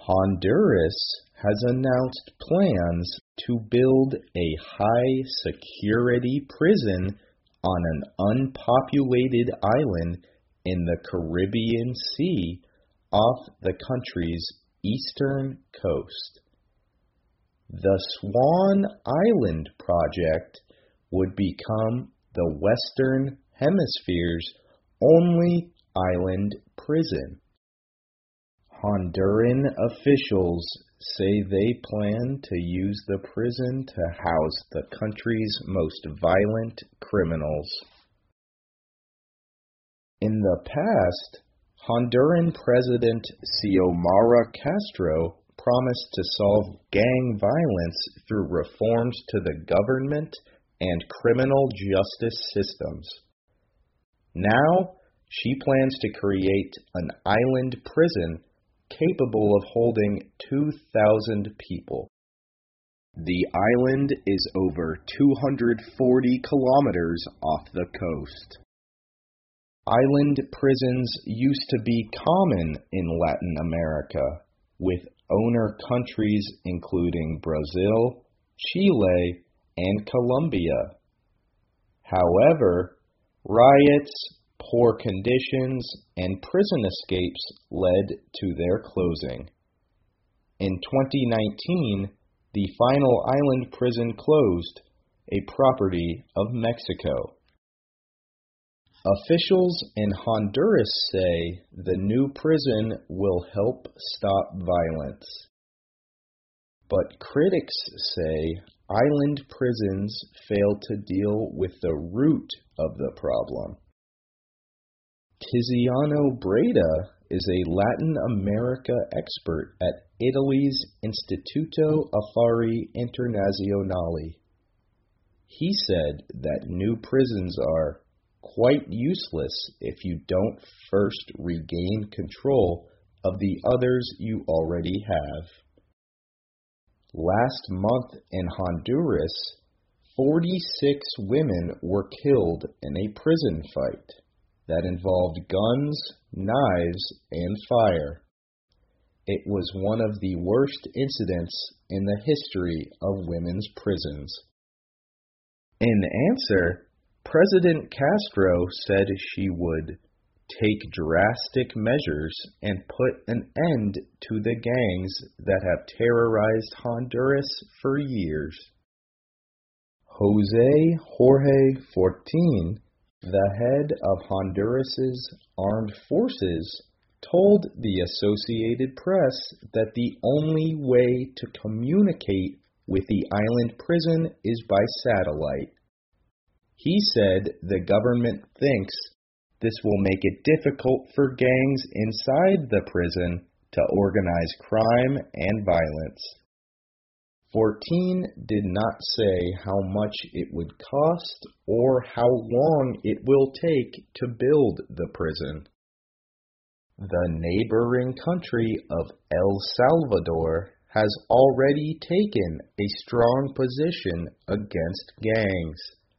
Honduras has announced plans to build a high-security prison on an unpopulated island in the Caribbean Sea off the country's eastern coast. The Swan Island project would become the Western Hemisphere's only island prison. Honduran officials say they plan to use the prison to house the country's most violent criminals. In the past, Honduran President Xiomara Castro promised to solve gang violence through reforms to the government and criminal justice systems. Now, she plans to create an island prison capable of holding 2,000 people. The island is over 240 kilometers off the coast. Island prisons used to be common in Latin America, with owner countries including Brazil, Chile, and Colombia. However, riots, poor conditions, and prison escapes led to their closing. In 2019, the final island prison closed, a property of Mexico. Officials in Honduras say the new prison will help stop violence. But critics say island prisons fail to deal with the root of the problem. Tiziano Breda is a Latin America expert at Italy's Istituto Affari Internazionali. He said that new prisons are quite useless if you don't first regain control of the others you already have. Last month in Honduras, 46 women were killed in a prison fight that involved guns, knives, and fire. It was one of the worst incidents in the history of women's prisons. In answer, President Castro said she would take drastic measures and put an end to the gangs that have terrorized Honduras for years. Jorge Fortin, the head of Honduras's armed forces, told the Associated Press that the only way to communicate with the island prison is by satellite. He said the government thinks this will make it difficult for gangs inside the prison to organize crime and violence. Fortin did not say how much it would cost or how long it will take to build the prison. The neighboring country of El Salvador has already taken a strong position against gangs.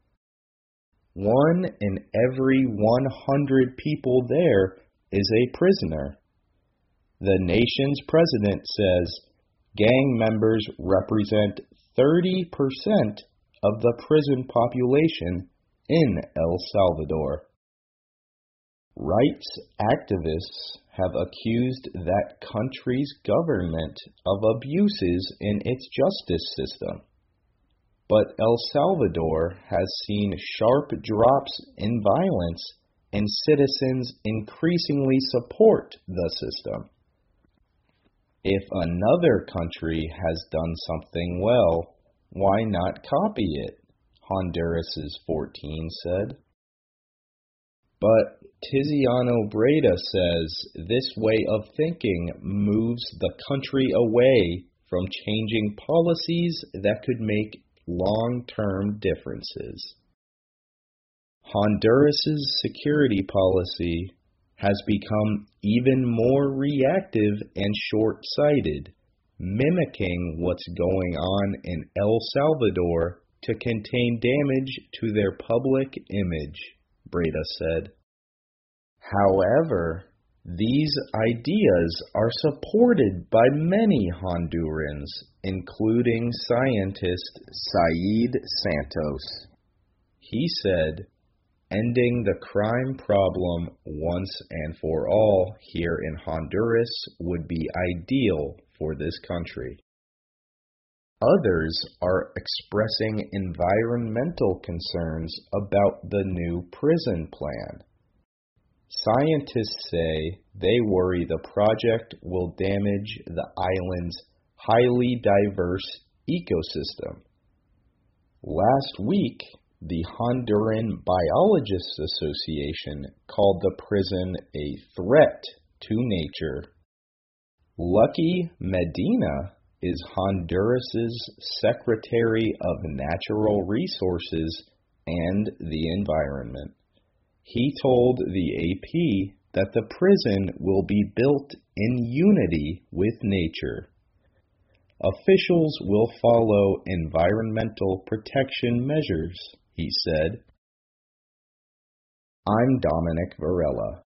1 in every 100 people there is a prisoner. The nation's president says gang members represent 30% of the prison population in El Salvador. Rights activists have accused that country's government of abuses in its justice system. But El Salvador has seen sharp drops in violence, and citizens increasingly support the system. If another country has done something well, why not copy it? Honduras's Fortin said. But Tiziano Breda says this way of thinking moves the country away from changing policies that could make long-term differences. Honduras's security policy has become even more reactive and short-sighted, mimicking what's going on in El Salvador to contain damage to their public image, Breda said. However, These ideas are supported by many Hondurans, including scientist Said Santos. He said, "Ending the crime problem once and for all here in Honduras would be ideal for this country." Others are expressing environmental concerns about the new prison plan. Scientists say they worry the project will damage the island's highly diverse ecosystem. Last week, the Honduran Biologists Association called the prison a threat to nature. Lucky Medina is Honduras's Secretary of Natural Resources and the Environment. He told the AP that the prison will be built in unity with nature. Officials will follow environmental protection measures, he said. I'm Dominic Varela.